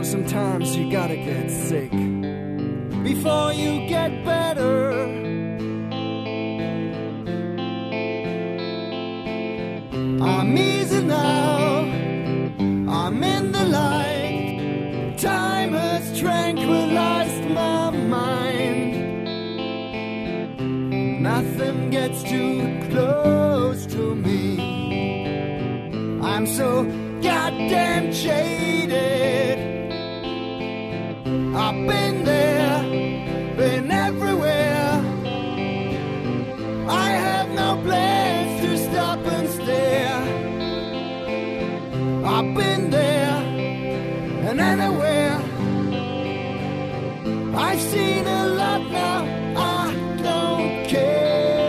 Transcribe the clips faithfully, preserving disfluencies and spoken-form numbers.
sometimes you gotta get sick before you get better. I'm easy now, I'm in the light. Time has tranquilized my mind. Nothing gets too close to me. I'm so goddamn jaded. I've been there, been everywhere. I have no plans to stop and stare. I've been there and anywhere. I've seen a lot now, I don't care.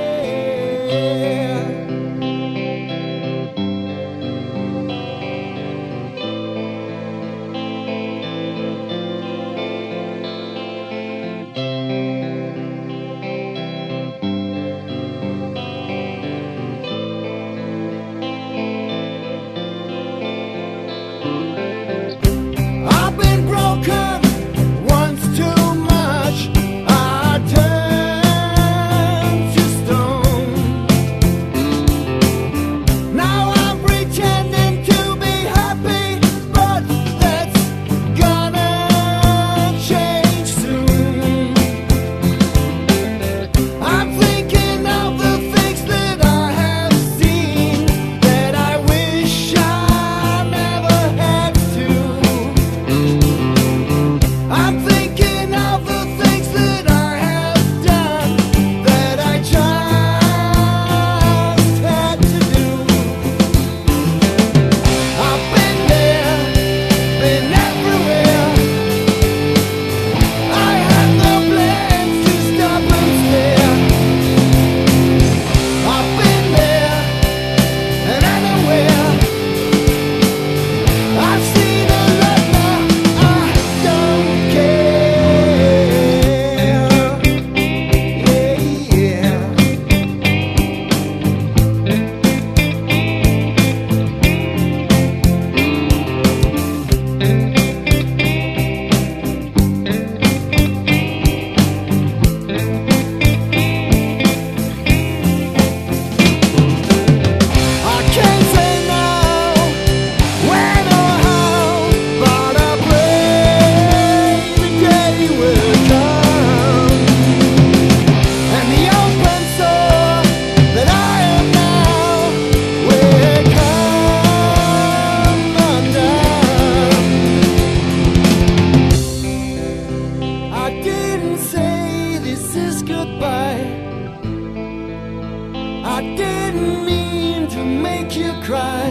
I didn't mean to make you cry,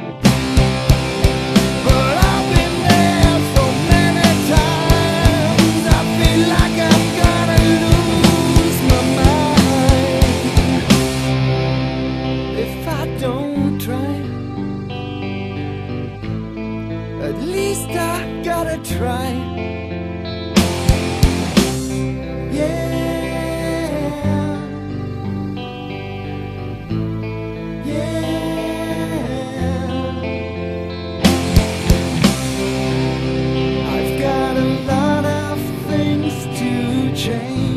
but I've been there so many times. I feel like I'm gonna lose my mind if I don't try. At least I gotta try. Yeah. Change.